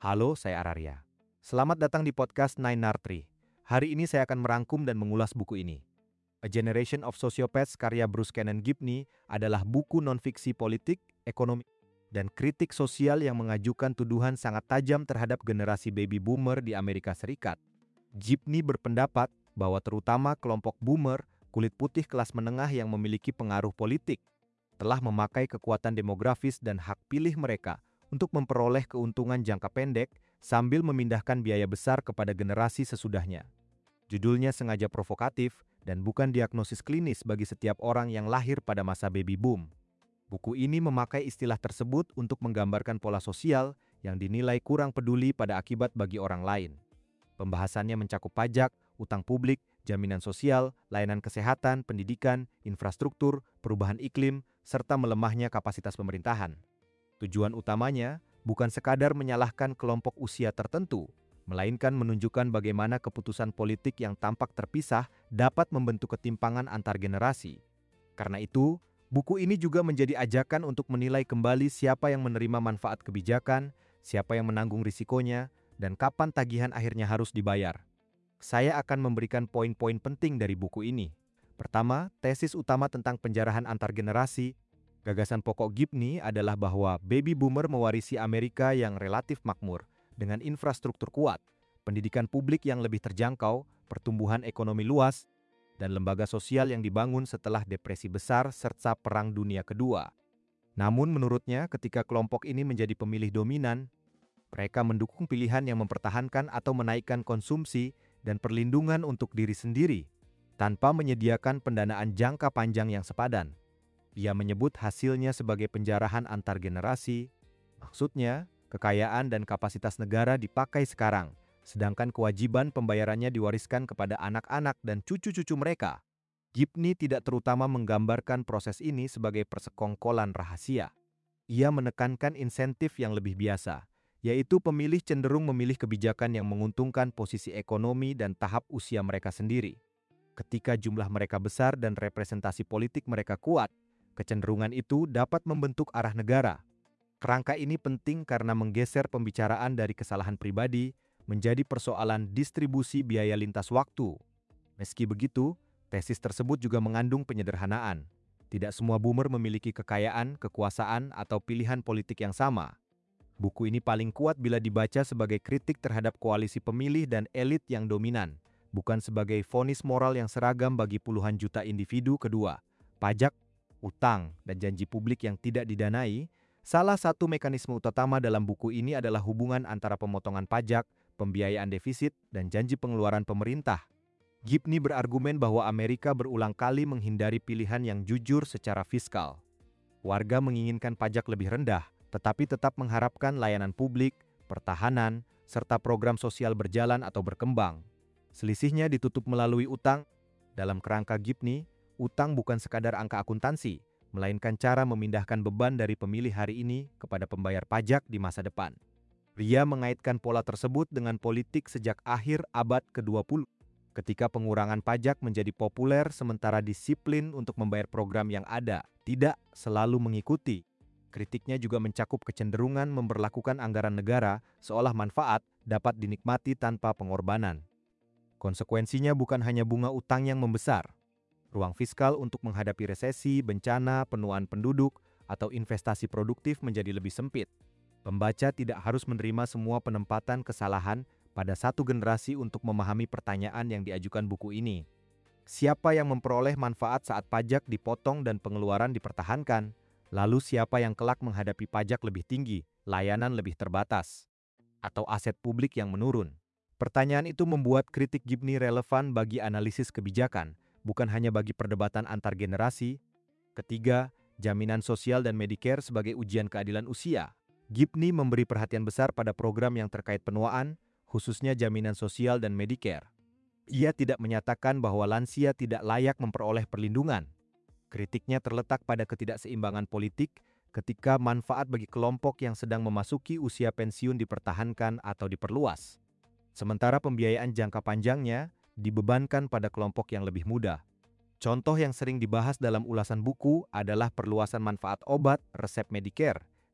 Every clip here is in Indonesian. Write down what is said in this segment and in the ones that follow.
Halo, saya Araria. Selamat datang di podcast Nine Nartri. Hari ini saya akan merangkum dan mengulas buku ini. A Generation of Sociopaths karya Bruce Cannon Gibney adalah buku non-fiksi politik, ekonomi, dan kritik sosial yang mengajukan tuduhan sangat tajam terhadap generasi baby boomer di Amerika Serikat. Gibney berpendapat bahwa terutama kelompok boomer, kulit putih kelas menengah yang memiliki pengaruh politik, telah memakai kekuatan demografis dan hak pilih mereka untuk memperoleh keuntungan jangka pendek sambil memindahkan biaya besar kepada generasi sesudahnya. Judulnya sengaja provokatif dan bukan diagnosis klinis bagi setiap orang yang lahir pada masa baby boom. Buku ini memakai istilah tersebut untuk menggambarkan pola sosial yang dinilai kurang peduli pada akibat bagi orang lain. Pembahasannya mencakup pajak, utang publik, jaminan sosial, layanan kesehatan, pendidikan, infrastruktur, perubahan iklim, serta melemahnya kapasitas pemerintahan. Tujuan utamanya bukan sekadar menyalahkan kelompok usia tertentu, melainkan menunjukkan bagaimana keputusan politik yang tampak terpisah dapat membentuk ketimpangan antar generasi. Karena itu, buku ini juga menjadi ajakan untuk menilai kembali siapa yang menerima manfaat kebijakan, siapa yang menanggung risikonya, dan kapan tagihan akhirnya harus dibayar. Saya akan memberikan poin-poin penting dari buku ini. Pertama, tesis utama tentang penjarahan antar generasi. Gagasan pokok Gibney adalah bahwa baby boomer mewarisi Amerika yang relatif makmur, dengan infrastruktur kuat, pendidikan publik yang lebih terjangkau, pertumbuhan ekonomi luas, dan lembaga sosial yang dibangun setelah depresi besar serta Perang Dunia Kedua. Namun menurutnya, ketika kelompok ini menjadi pemilih dominan, mereka mendukung pilihan yang mempertahankan atau menaikkan konsumsi dan perlindungan untuk diri sendiri, tanpa menyediakan pendanaan jangka panjang yang sepadan. Dia menyebut hasilnya sebagai penjarahan antar generasi. Maksudnya, kekayaan dan kapasitas negara dipakai sekarang, sedangkan kewajiban pembayarannya diwariskan kepada anak-anak dan cucu-cucu mereka. Gibney tidak terutama menggambarkan proses ini sebagai persekongkolan rahasia. Ia menekankan insentif yang lebih biasa, yaitu pemilih cenderung memilih kebijakan yang menguntungkan posisi ekonomi dan tahap usia mereka sendiri. Ketika jumlah mereka besar dan representasi politik mereka kuat, kecenderungan itu dapat membentuk arah negara. Kerangka ini penting karena menggeser pembicaraan dari kesalahan pribadi menjadi persoalan distribusi biaya lintas waktu. Meski begitu, tesis tersebut juga mengandung penyederhanaan. Tidak semua boomer memiliki kekayaan, kekuasaan, atau pilihan politik yang sama. Buku ini paling kuat bila dibaca sebagai kritik terhadap koalisi pemilih dan elit yang dominan, bukan sebagai vonis moral yang seragam bagi puluhan juta individu. Kedua, pajak, utang, dan janji publik yang tidak didanai. Salah satu mekanisme utama dalam buku ini adalah hubungan antara pemotongan pajak, pembiayaan defisit, dan janji pengeluaran pemerintah. Gibney berargumen bahwa Amerika berulang kali menghindari pilihan yang jujur secara fiskal. Warga menginginkan pajak lebih rendah, tetapi tetap mengharapkan layanan publik, pertahanan, serta program sosial berjalan atau berkembang. Selisihnya ditutup melalui utang. Dalam kerangka Gibney, utang bukan sekadar angka akuntansi, melainkan cara memindahkan beban dari pemilih hari ini kepada pembayar pajak di masa depan. Dia mengaitkan pola tersebut dengan politik sejak akhir abad ke-20, ketika pengurangan pajak menjadi populer sementara disiplin untuk membayar program yang ada tidak selalu mengikuti. Kritiknya juga mencakup kecenderungan memberlakukan anggaran negara seolah manfaat dapat dinikmati tanpa pengorbanan. Konsekuensinya bukan hanya bunga utang yang membesar. Ruang fiskal untuk menghadapi resesi, bencana, penuaan penduduk, atau investasi produktif menjadi lebih sempit. Pembaca tidak harus menerima semua penempatan kesalahan pada satu generasi untuk memahami pertanyaan yang diajukan buku ini. Siapa yang memperoleh manfaat saat pajak dipotong dan pengeluaran dipertahankan? Lalu siapa yang kelak menghadapi pajak lebih tinggi, layanan lebih terbatas, atau aset publik yang menurun? Pertanyaan itu membuat kritik Gibney relevan bagi analisis kebijakan, bukan hanya bagi perdebatan antar generasi. Ketiga, jaminan sosial dan Medicare sebagai ujian keadilan usia. Gibney memberi perhatian besar pada program yang terkait penuaan, khususnya jaminan sosial dan Medicare. Ia tidak menyatakan bahwa lansia tidak layak memperoleh perlindungan. Kritiknya terletak pada ketidakseimbangan politik ketika manfaat bagi kelompok yang sedang memasuki usia pensiun dipertahankan atau diperluas. Sementara pembiayaan jangka panjangnya dibebankan pada kelompok yang lebih muda. Contoh yang sering dibahas dalam ulasan buku adalah perluasan manfaat obat resep Medicare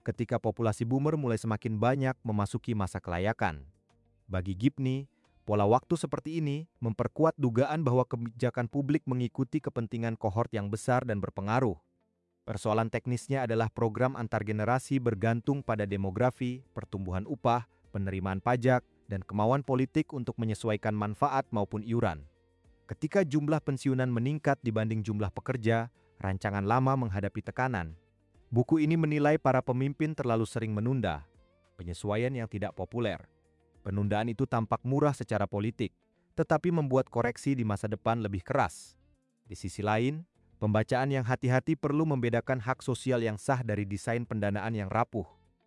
ketika populasi boomer mulai semakin banyak memasuki masa kelayakan. Bagi Gibney, pola waktu seperti ini memperkuat dugaan bahwa kebijakan publik mengikuti kepentingan kohort yang besar dan berpengaruh. Persoalan teknisnya adalah program antar generasi bergantung pada demografi, pertumbuhan upah, penerimaan pajak, dan kemauan politik untuk menyesuaikan manfaat maupun iuran. Ketika jumlah pensiunan meningkat dibanding jumlah pekerja, rancangan lama menghadapi tekanan. Buku ini menilai para pemimpin terlalu sering menunda, penyesuaian yang tidak populer. Penundaan itu tampak murah secara politik, tetapi membuat koreksi di masa depan lebih keras. Di sisi lain, pembacaan yang hati-hati perlu membedakan hak sosial yang sah dari desain pendanaan yang rapuh.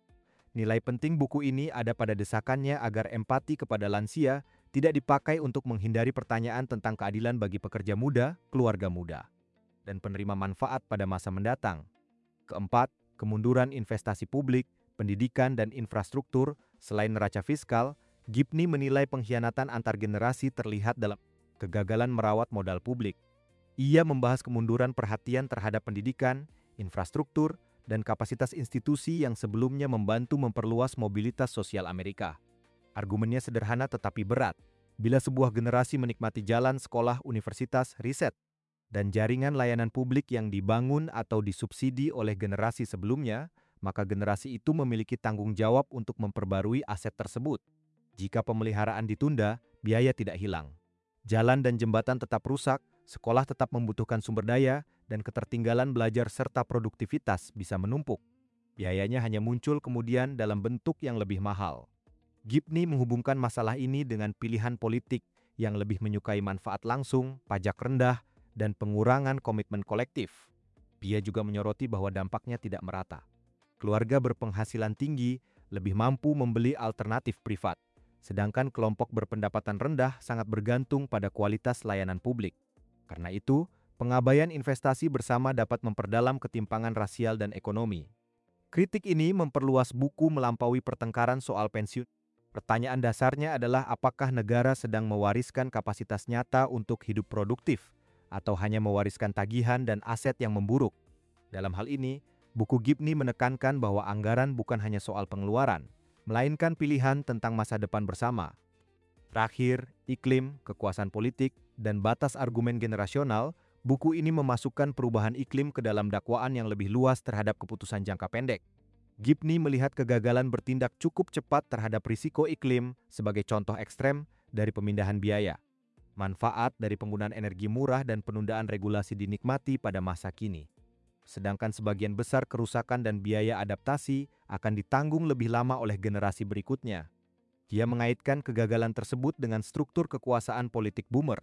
Nilai penting buku ini ada pada desakannya agar empati kepada lansia tidak dipakai untuk menghindari pertanyaan tentang keadilan bagi pekerja muda, keluarga muda, dan penerima manfaat pada masa mendatang. Keempat, kemunduran investasi publik, pendidikan, dan infrastruktur. Selain neraca fiskal, Gibney menilai pengkhianatan antar generasi terlihat dalam kegagalan merawat modal publik. Ia membahas kemunduran perhatian terhadap pendidikan, infrastruktur, dan kapasitas institusi yang sebelumnya membantu memperluas mobilitas sosial Amerika. Argumennya sederhana tetapi berat. Bila sebuah generasi menikmati jalan, sekolah, universitas, riset, dan jaringan layanan publik yang dibangun atau disubsidi oleh generasi sebelumnya, maka generasi itu memiliki tanggung jawab untuk memperbarui aset tersebut. Jika pemeliharaan ditunda, biaya tidak hilang. Jalan dan jembatan tetap rusak, sekolah tetap membutuhkan sumber daya, dan ketertinggalan belajar serta produktivitas bisa menumpuk. Biayanya hanya muncul kemudian dalam bentuk yang lebih mahal. Gibney menghubungkan masalah ini dengan pilihan politik yang lebih menyukai manfaat langsung, pajak rendah, dan pengurangan komitmen kolektif. Dia juga menyoroti bahwa dampaknya tidak merata. Keluarga berpenghasilan tinggi lebih mampu membeli alternatif privat, sedangkan kelompok berpendapatan rendah sangat bergantung pada kualitas layanan publik. Karena itu, pengabaian investasi bersama dapat memperdalam ketimpangan rasial dan ekonomi. Kritik ini memperluas buku melampaui pertengkaran soal pensiun. Pertanyaan dasarnya adalah apakah negara sedang mewariskan kapasitas nyata untuk hidup produktif, atau hanya mewariskan tagihan dan aset yang memburuk. Dalam hal ini, buku Gibney menekankan bahwa anggaran bukan hanya soal pengeluaran, melainkan pilihan tentang masa depan bersama. Terakhir, iklim, kekuasaan politik, dan batas argumen generasional, buku ini memasukkan perubahan iklim ke dalam dakwaan yang lebih luas terhadap keputusan jangka pendek. Gibney melihat kegagalan bertindak cukup cepat terhadap risiko iklim sebagai contoh ekstrem dari pemindahan biaya. Manfaat dari penggunaan energi murah dan penundaan regulasi dinikmati pada masa kini. Sedangkan sebagian besar kerusakan dan biaya adaptasi akan ditanggung lebih lama oleh generasi berikutnya. Dia mengaitkan kegagalan tersebut dengan struktur kekuasaan politik boomer,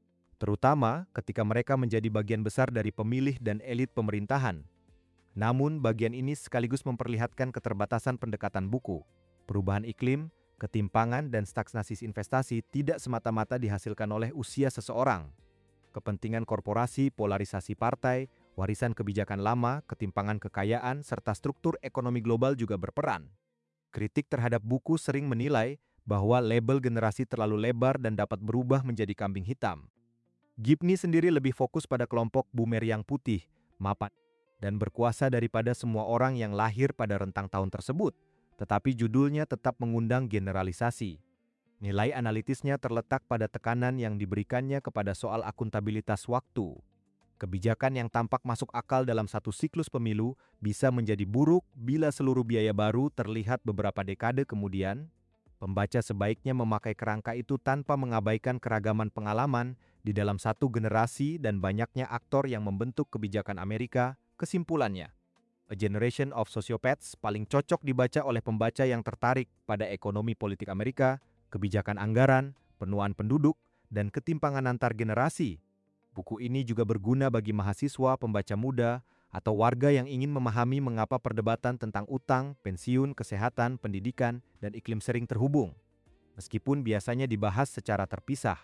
terutama ketika mereka menjadi bagian besar dari pemilih dan elit pemerintahan. Namun, bagian ini sekaligus memperlihatkan keterbatasan pendekatan buku. Perubahan iklim, ketimpangan, dan stagnasi investasi tidak semata-mata dihasilkan oleh usia seseorang. Kepentingan korporasi, polarisasi partai, warisan kebijakan lama, ketimpangan kekayaan, serta struktur ekonomi global juga berperan. Kritik terhadap buku sering menilai bahwa label generasi terlalu lebar dan dapat berubah menjadi kambing hitam. Gibney sendiri lebih fokus pada kelompok boomer yang putih, mapan, dan berkuasa daripada semua orang yang lahir pada rentang tahun tersebut, tetapi judulnya tetap mengundang generalisasi. Nilai analitisnya terletak pada tekanan yang diberikannya kepada soal akuntabilitas waktu. Kebijakan yang tampak masuk akal dalam satu siklus pemilu bisa menjadi buruk bila seluruh biaya baru terlihat beberapa dekade kemudian. Pembaca sebaiknya memakai kerangka itu tanpa mengabaikan keragaman pengalaman di dalam satu generasi dan banyaknya aktor yang membentuk kebijakan Amerika. Kesimpulannya, A Generation of Sociopaths paling cocok dibaca oleh pembaca yang tertarik pada ekonomi politik Amerika, kebijakan anggaran, penuaan penduduk, dan ketimpangan antar generasi. Buku ini juga berguna bagi mahasiswa, pembaca muda, atau warga yang ingin memahami mengapa perdebatan tentang utang, pensiun, kesehatan, pendidikan, dan iklim sering terhubung, meskipun biasanya dibahas secara terpisah.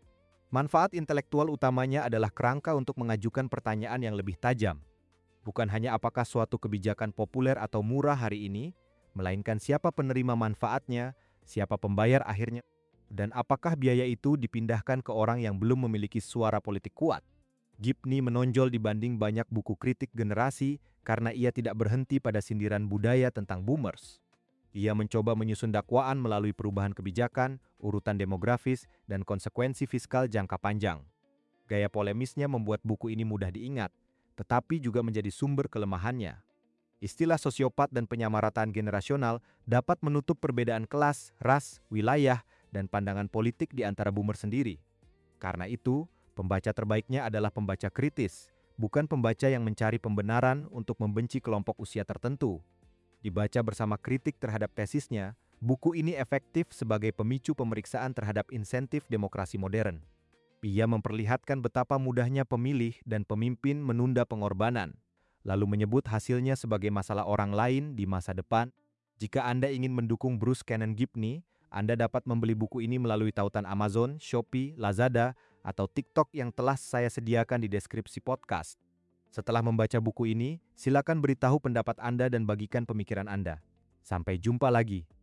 Manfaat intelektual utamanya adalah kerangka untuk mengajukan pertanyaan yang lebih tajam. Bukan hanya apakah suatu kebijakan populer atau murah hari ini, melainkan siapa penerima manfaatnya, siapa pembayar akhirnya, dan apakah biaya itu dipindahkan ke orang yang belum memiliki suara politik kuat. Gibney menonjol dibanding banyak buku kritik generasi karena ia tidak berhenti pada sindiran budaya tentang boomers. Ia mencoba menyusun dakwaan melalui perubahan kebijakan, urutan demografis, dan konsekuensi fiskal jangka panjang. Gaya polemisnya membuat buku ini mudah diingat, tetapi juga menjadi sumber kelemahannya. Istilah sosiopat dan penyamaratan generasional dapat menutup perbedaan kelas, ras, wilayah, dan pandangan politik di antara boomer sendiri. Karena itu, pembaca terbaiknya adalah pembaca kritis, bukan pembaca yang mencari pembenaran untuk membenci kelompok usia tertentu. Dibaca bersama kritik terhadap tesisnya, buku ini efektif sebagai pemicu pemeriksaan terhadap insentif demokrasi modern. Ia memperlihatkan betapa mudahnya pemilih dan pemimpin menunda pengorbanan, lalu menyebut hasilnya sebagai masalah orang lain di masa depan. Jika Anda ingin mendukung Bruce Cannon Gibney, Anda dapat membeli buku ini melalui tautan Amazon, Shopee, Lazada, atau TikTok yang telah saya sediakan di deskripsi podcast. Setelah membaca buku ini, silakan beritahu pendapat Anda dan bagikan pemikiran Anda. Sampai jumpa lagi.